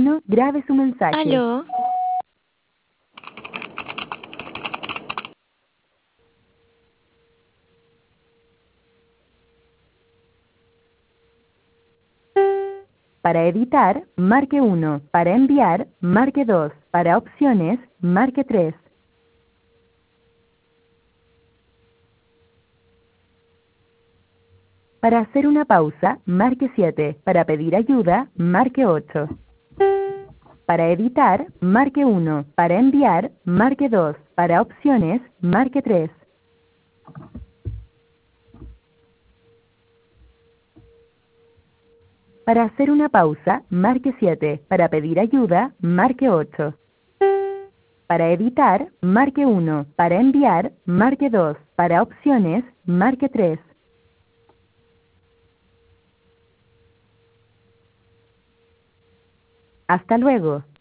uno, grabe su mensaje. Aló. Para editar, marque 1. Para enviar, marque 2. Para opciones, marque 3. Para hacer una pausa, marque 7. Para pedir ayuda, marque 8. Para editar, marque 1. Para enviar, marque 2. Para opciones, marque 3. Para hacer una pausa, marque 7. Para pedir ayuda, marque 8. Para editar, marque 1. Para enviar, marque 2. Para opciones, marque 3. Hasta luego.